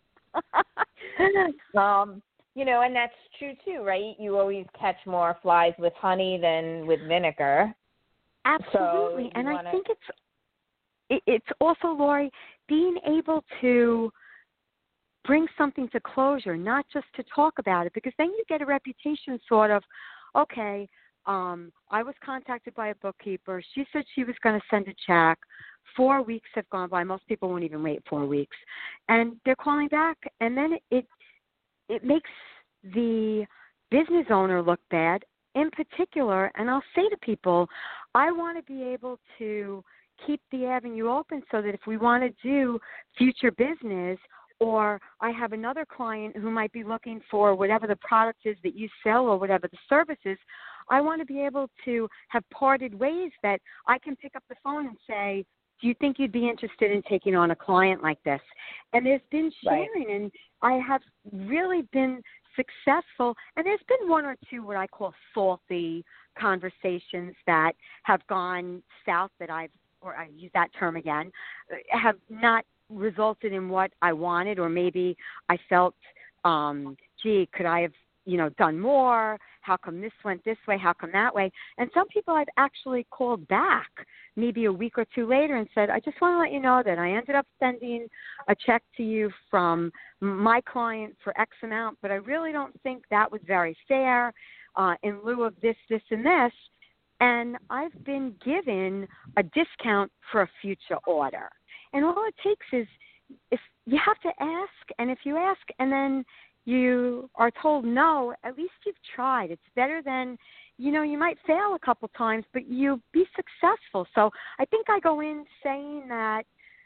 um You know, and that's true too, right? You always catch more flies with honey than with vinegar. Absolutely. So and wanna... I think it's it, it's also, Lori, being able to bring something to closure, not just to talk about it, because then you get a reputation sort of, okay, um, I was contacted by a bookkeeper. She said she was going to send a check. Four weeks have gone by. Most people won't even wait four weeks. And they're calling back, and then it it makes the business owner look bad. In particular, and I'll say to people, I want to be able to keep the avenue open so that if we want to do future business, or I have another client who might be looking for whatever the product is that you sell or whatever the service is, I want to be able to have parted ways that I can pick up the phone and say, do you think you'd be interested in taking on a client like this? And there's been sharing, right. And I have really been successful, and there's been one or two what I call salty conversations that have gone south that I've, or I use that term again, have not resulted in what I wanted, or maybe I felt, um, gee, could I have, you know, done more? How come this went this way? How come that way? And some people I've actually called back maybe a week or two later and said, I just want to let you know that I ended up sending a check to you from my client for X amount, but I really don't think that was very fair uh, in lieu of this, this, and this. And I've been given a discount for a future order. And all it takes is if you have to ask, and if you ask and then you are told no, at least you've tried. It's better than, you know, you might fail a couple times, but you be successful. So I think I go in saying that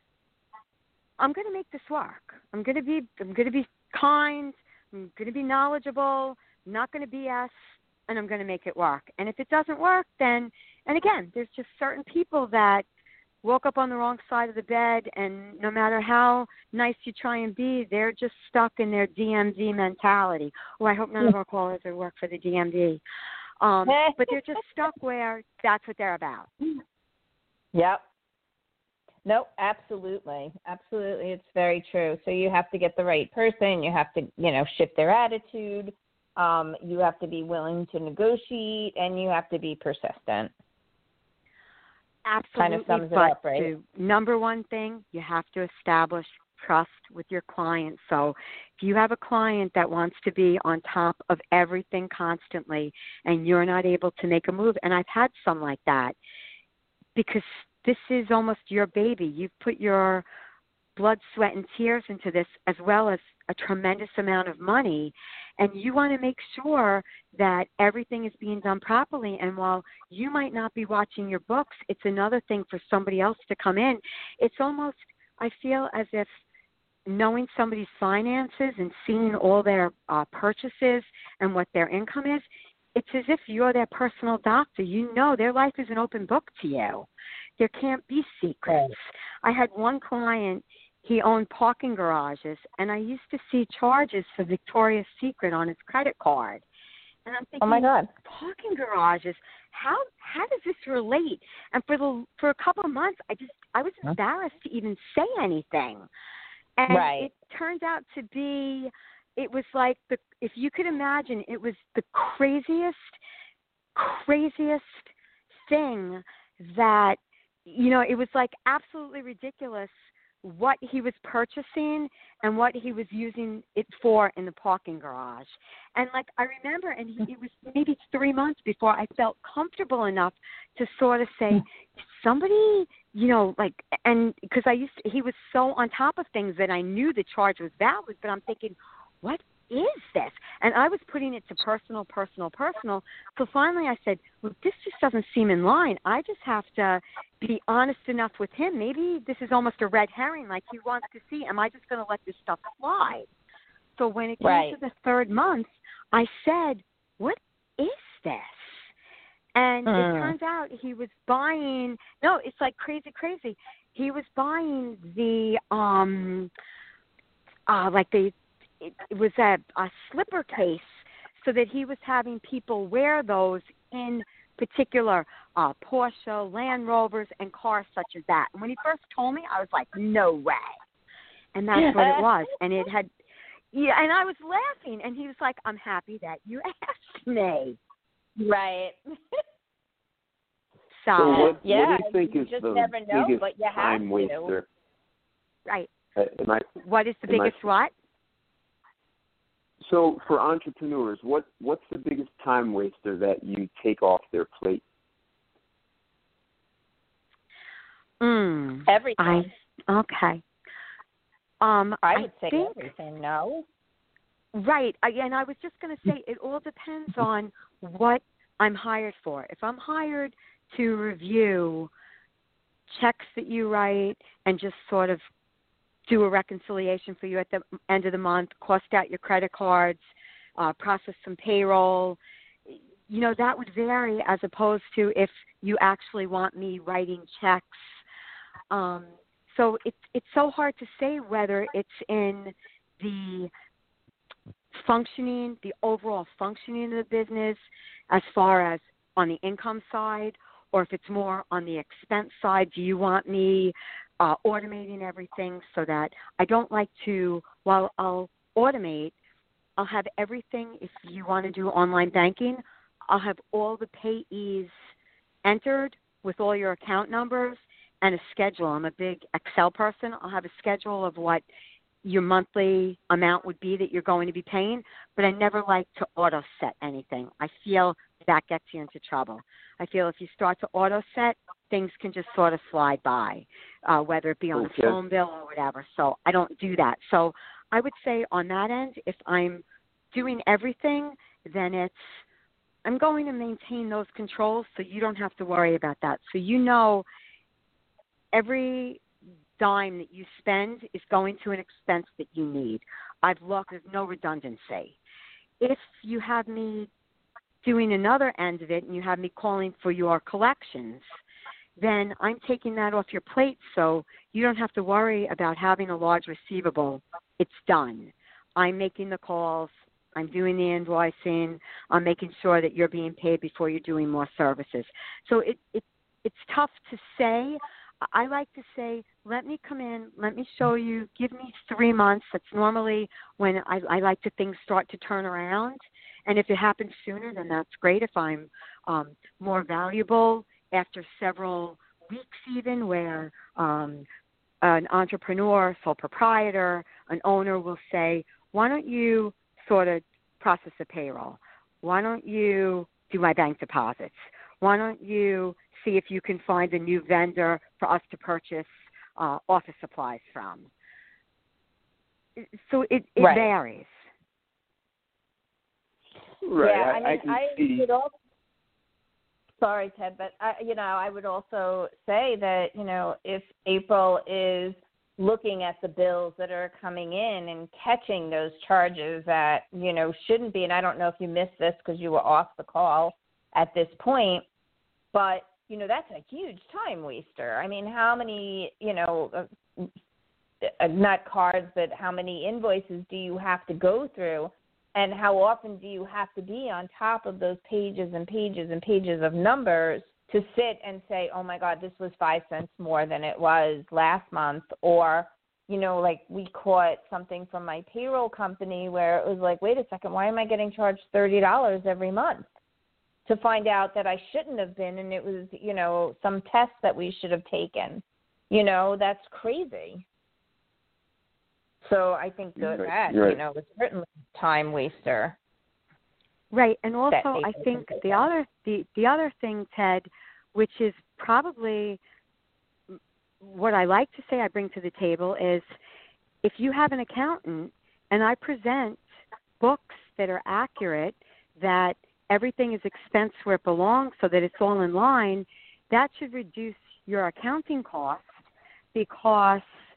I'm going to make this work. I'm going to be, I'm going to be kind. I'm going to be knowledgeable. I'm not going to B S, and I'm going to make it work. And if it doesn't work, then, and again, there's just certain people that woke up on the wrong side of the bed, and no matter how nice you try and be, they're just stuck in their D M V mentality. Oh, I hope none of our callers are work for the D M V. Um, but they're just stuck where that's what they're about. Yep. No, absolutely. Absolutely. It's very true. So you have to get the right person. You have to, you know, shift their attitude. Um, you have to be willing to negotiate, and you have to be persistent. Absolutely, kind of sums it but up, right? the number one thing, you have to establish trust with your client. So if you have a client that wants to be on top of everything constantly and you're not able to make a move, and I've had some like that, because this is almost your baby. You've put your blood, sweat, and tears into this, as well as a tremendous amount of money, and you want to make sure that everything is being done properly. And while you might not be watching your books, it's another thing for somebody else to come in. It's almost, I feel as if knowing somebody's finances and seeing all their uh, purchases and what their income is, it's as if you're their personal doctor. You know their life is an open book to you. There can't be secrets. I had one client, he owned parking garages, and I used to see charges for Victoria's Secret on his credit card. And I'm thinking, oh my God, parking garages, how how does this relate? And for the for a couple of months, I just I was embarrassed to even say anything. And right. It turned out to be, it was like the, if you could imagine, it was the craziest craziest thing that, you know, it was like absolutely ridiculous what he was purchasing and what he was using it for in the parking garage. And, like, I remember, and he, it was maybe three months before I felt comfortable enough to sort of say, somebody, you know, like, and because I used to, he was so on top of things that I knew the charge was valid, but I'm thinking, what is this? And I was putting it to personal, personal, personal. So finally I said, well, this just doesn't seem in line. I just have to be honest enough with him. Maybe this is almost a red herring, like he wants to see, am I just going to let this stuff slide? So when it came right. to the third month, I said, what is this? And mm. it turns out he was buying, no, it's like crazy, crazy. He was buying the, um, uh, like the, it, it was a, a slipper case so that he was having people wear those in particular uh, Porsche, Land Rovers, and cars such as that. And when he first told me, I was like, no way. And that's what it was. And it had, yeah, and I was laughing. And he was like, I'm happy that you asked me. Right. So, so what, yeah, what do you think you is just the never know, biggest but you have time to. waster? Right. Uh, am I, what is the am biggest I, what? So for entrepreneurs, what what's the biggest time waster that you take off their plate? Mm, Everything. I, okay. Um, I I would say think, everything, no? Right. I, and I was just going to say it all depends on what I'm hired for. If I'm hired to review checks that you write and just sort of do a reconciliation for you at the end of the month, cost out your credit cards, uh, process some payroll, you know, that would vary as opposed to if you actually want me writing checks. Um, so it's it's so hard to say whether it's in the functioning, the overall functioning of the business as far as on the income side, or if it's more on the expense side. Do you want me uh, automating everything so that I don't like to, while I'll automate, I'll have everything. If you want to do online banking, I'll have all the payees entered with all your account numbers and a schedule. I'm a big Excel person. I'll have a schedule of what your monthly amount would be that you're going to be paying, but I never like to auto set anything. I feel that gets you into trouble. I feel if you start to auto set, things can just sort of slide by, uh, whether it be on Okay. a phone bill or whatever. So I don't do that. So I would say on that end, if I'm doing everything, then it's, I'm going to maintain those controls so you don't have to worry about that. So you know every dime that you spend is going to an expense that you need. I've looked, there's no redundancy. If you have me doing another end of it and you have me calling for your collections, then I'm taking that off your plate so you don't have to worry about having a large receivable. It's done. I'm making the calls. I'm doing the invoicing. I'm making sure that you're being paid before you're doing more services. So it, it it's tough to say. I like to say, let me come in, let me show you, give me three months. That's normally when I, I like to things start to turn around. And if it happens sooner, then that's great. If I'm um, more valuable after several weeks even, where um, an entrepreneur, sole proprietor, an owner will say, why don't you sort of process the payroll? Why don't you do my bank deposits? Why don't you see if you can find a new vendor for us to purchase uh, office supplies from? So it, it Right. varies. Right. Yeah, I, I, mean, I can I see. would also, sorry, Ted, but I, you know, I would also say that, you know, if April is looking at the bills that are coming in and catching those charges that, you know, shouldn't be, and I don't know if you missed this because you were off the call at this point, but, you know, that's a huge time waster. I mean, how many, you know, uh, not cards, but how many invoices do you have to go through? And how often do you have to be on top of those pages and pages and pages of numbers to sit and say, oh, my God, this was five cents more than it was last month? Or, you know, like we caught something from my payroll company where it was like, wait a second, why am I getting charged thirty dollars every month to find out that I shouldn't have been, and it was, you know, some test that we should have taken. You know, that's crazy. So I think that, Right, that right. you know, is certainly a time waster. Right, and also That I they think can the take other the the other thing, Ted, which is probably what I like to say I bring to the table is if you have an accountant and I present books that are accurate, that everything is expensed where it belongs so that it's all in line, that should reduce your accounting costs because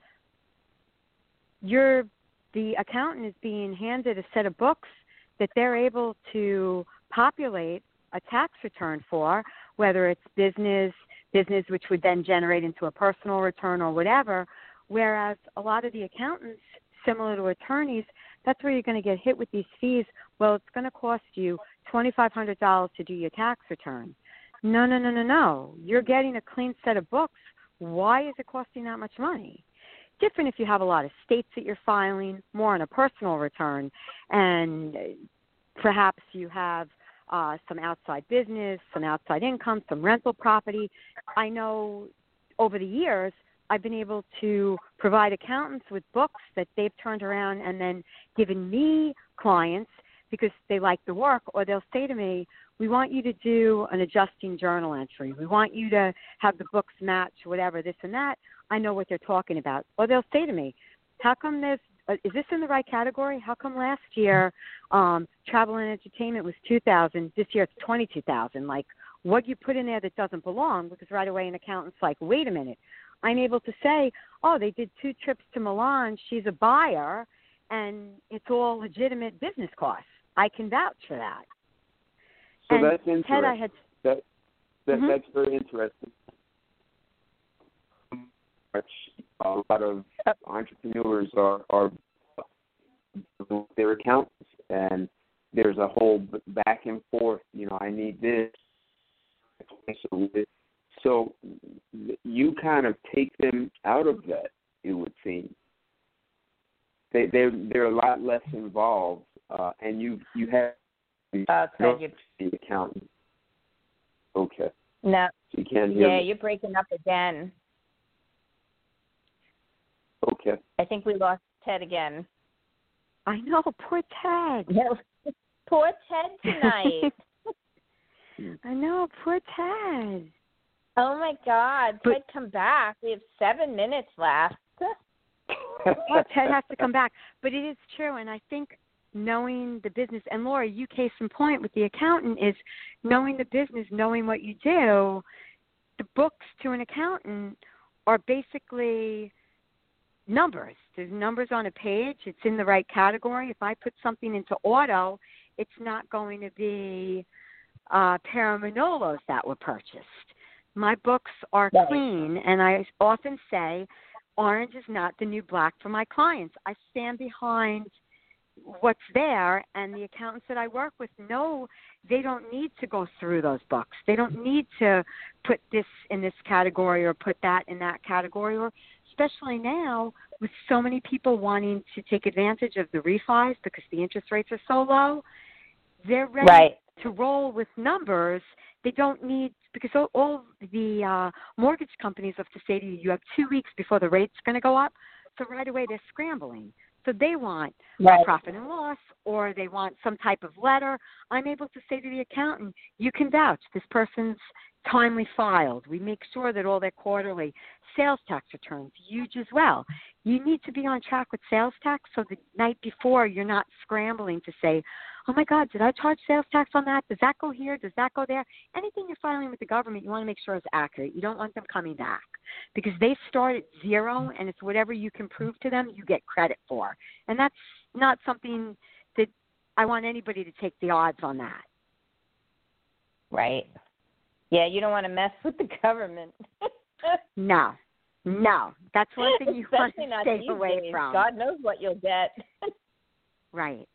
you're, the accountant is being handed a set of books that they're able to populate a tax return for, whether it's business, business which would then generate into a personal return or whatever, whereas a lot of the accountants, similar to attorneys, that's where you're going to get hit with these fees. Well, it's going to cost you twenty-five hundred dollars to do your tax return. No, no, no, no, no. You're getting a clean set of books. Why is it costing that much money? Different if you have a lot of states that you're filing, more on a personal return, and perhaps you have uh, some outside business, some outside income, some rental property. I know over the years I've been able to provide accountants with books that they've turned around and then given me clients because they like the work, or they'll say to me, we want you to do an adjusting journal entry. We want you to have the books match whatever, this and that. I know what they're talking about. Or they'll say to me, how come this, uh, is this in the right category? How come last year um, travel and entertainment was two thousand dollars, this year it's twenty-two thousand dollars? Like, what you put in there that doesn't belong? Because right away an accountant's like, wait a minute. I'm able to say, oh, they did two trips to Milan. She's a buyer, and it's all legitimate business costs. I can vouch for that. So and that's interesting. Ted, I had, that, that, mm-hmm. That's very interesting. A lot of entrepreneurs are, are their accountants, and there's a whole back and forth. You know, I need this. So you kind of take them out of that, it would seem. They they're they're a lot less involved, uh, and you you have Uh, no, you, the accountant. Okay. no, So you can't hear yeah, me. you're breaking up again. Okay. I think we lost Ted again. I know, poor Ted. Yeah. Poor Ted tonight. I know, poor Ted. Oh my God, But- Ted, come back. We have seven minutes left. Oh, Ted has to come back. But it is true, and I think knowing the business, and Laura, you case in point with the accountant, is knowing the business, knowing what you do. The books to an accountant are basically numbers. There's numbers on a page. It's in the right category. If I put something into auto, it's not going to be uh, pair of Manolos that were purchased. My books are Right. clean, and I often say orange is not the new black for my clients. I stand behind what's there, and the accountants that I work with know they don't need to go through those books. They don't need to put this in this category or put that in that category, or especially now with so many people wanting to take advantage of the refis because the interest rates are so low, they're ready Right. to roll with numbers. They don't need, because all, all the uh, mortgage companies have to say to you, you have two weeks before the rate's going to go up. So right away they're scrambling. So they want Right. a profit and loss, or they want some type of letter. I'm able to say to the accountant, you can vouch this person's timely filed. We make sure that all their quarterly sales tax returns, huge as well. You need to be on track with sales tax so the night before you're not scrambling to say, oh, my God, did I charge sales tax on that? Does that go here? Does that go there? Anything you're filing with the government, you want to make sure is accurate. You don't want them coming back because they start at zero, and it's whatever you can prove to them you get credit for. And that's not something that I want anybody to take the odds on that. Right. Yeah, you don't want to mess with the government. No. No. That's one thing you want Especially to not stay these away days. from. God knows what you'll get. Right.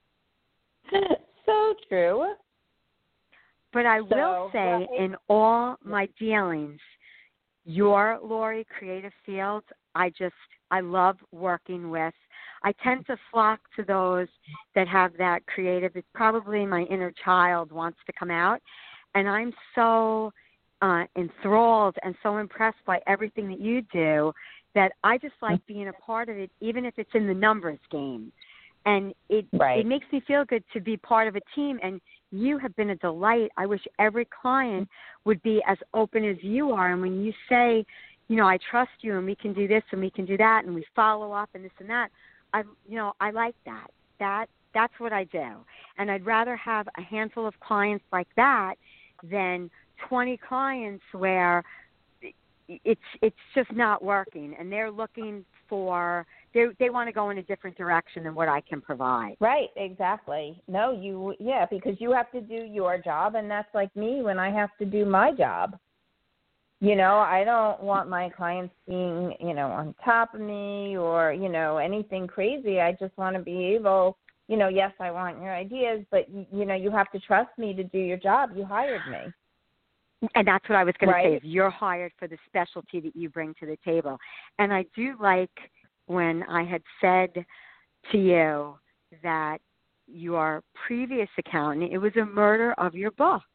So true. But I So, will say, well, it- in all my dealings, your Lori Creative Fields, I just, I love working with. I tend to flock to those that have that creative. It's probably my inner child wants to come out. And I'm so uh, enthralled and so impressed by everything that you do that I just like being a part of it, even if it's in the numbers game. And it right. it makes me feel good to be part of a team. And you have been a delight. I wish every client would be as open as you are. And when you say, you know, I trust you and we can do this and we can do that and we follow up and this and that, I, you know, I like that. That that's what I do. And I'd rather have a handful of clients like that than twenty clients where it's it's just not working and they're looking for they they want to go in a different direction than what I can provide. Right, exactly. No, you yeah, because you have to do your job, and that's like me when I have to do my job. You know, I don't want my clients being, you know, on top of me or, you know, anything crazy. I just want to be able, you know, yes, I want your ideas, but, you know, you have to trust me to do your job. You hired me. And that's what I was going right? to say, is you're hired for the specialty that you bring to the table. And I do like when I had said to you that your previous accountant, it was a murder of your books.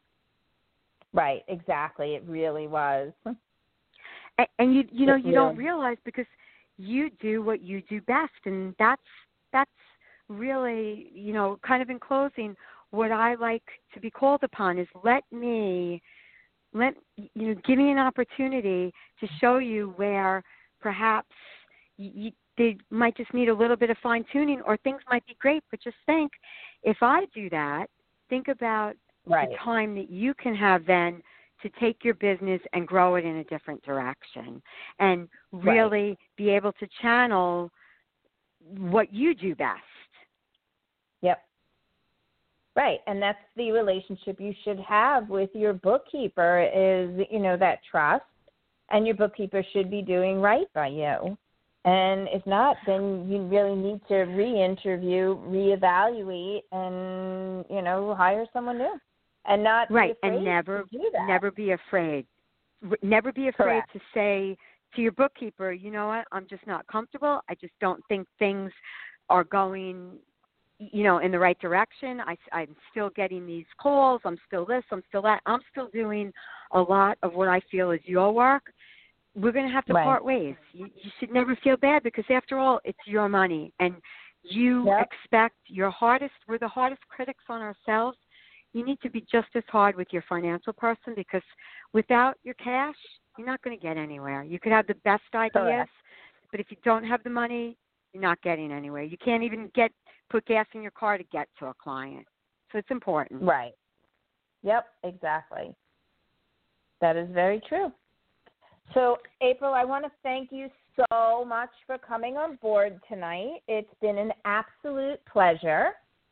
Right, exactly. It really was. And, and you you know, you yeah. don't realize because you do what you do best. And that's that's really, you know, kind of in closing, what I like to be called upon is let me, let you know, give me an opportunity to show you where perhaps you, they might just need a little bit of fine tuning, or things might be great. But just think, if I do that, think about right. the time that you can have then to take your business and grow it in a different direction, and really right. be able to channel what you do best. Yep. Right, and that's the relationship you should have with your bookkeeper is, you know, that trust, and your bookkeeper should be doing right by you. And if not, then you really need to re-interview, reevaluate, and, you know, hire someone new. And not right, be afraid and never, to do that. never be afraid. Never be afraid Correct. to say to your bookkeeper, you know what, I'm just not comfortable. I just don't think things are going, you know, in the right direction. I, I'm still getting these calls. I'm still this. I'm still that. I'm still doing a lot of what I feel is your work. We're going to have to right. part ways. You, you should never feel bad because, after all, it's your money. And you yep. expect your hardest, we're the hardest critics on ourselves. You need to be just as hard with your financial person, because without your cash, you're not going to get anywhere. You could have the best ideas, Correct. but if you don't have the money, you're not getting anywhere. You can't even get put gas in your car to get to a client. So it's important. Right. Yep, exactly. That is very true. So, April, I want to thank you so much for coming on board tonight. It's been an absolute pleasure.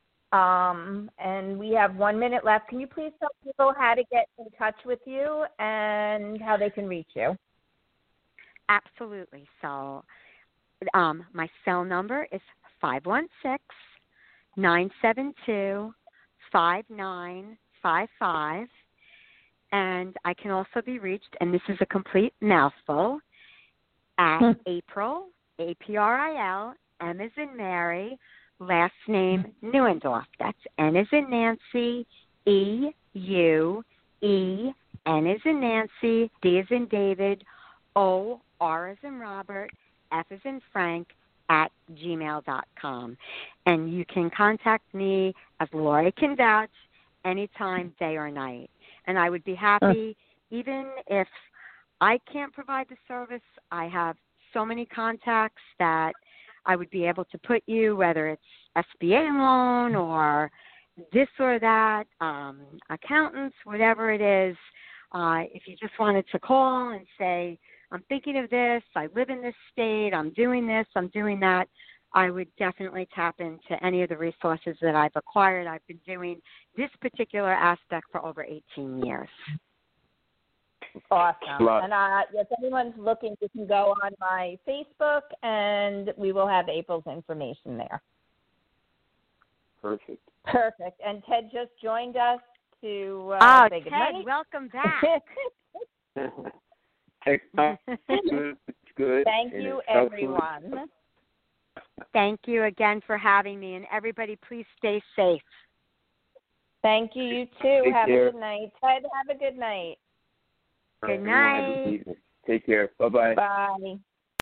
Um, and we have one minute left. Can you please tell people how to get in touch with you and how they can reach you? Absolutely. So um, my cell number is five one six, nine seven two, five nine five five. And I can also be reached, and this is a complete mouthful, at April, A P R I L, M as in Mary, last name Neuendorf. That's N as in Nancy, E, U, E, N as in Nancy, D as in David, O, R as in Robert, F as in Frank, at gmail dot com. And you can contact me, as Lori can vouch, anytime, day or night. And I would be happy, even if I can't provide the service, I have so many contacts that I would be able to put you, whether it's S B A loan or this or that, um, accountants, whatever it is. Uh, if you just wanted to call and say, I'm thinking of this, I live in this state, I'm doing this, I'm doing that, I would definitely tap into any of the resources that I've acquired. I've been doing this particular aspect for over eighteen years. Awesome. And uh, if anyone's looking, you can go on my Facebook, and we will have April's information there. Perfect. Perfect. And Ted just joined us to uh, oh, say good Ted, night. welcome back. It's good. Thank and you, it's everyone. Thank you again for having me. And everybody, please stay safe. Thank you. You too. Take have care. a good night. Ted, have a good night. Good Everyone, have a night. good evening. Take care. Bye-bye. Bye.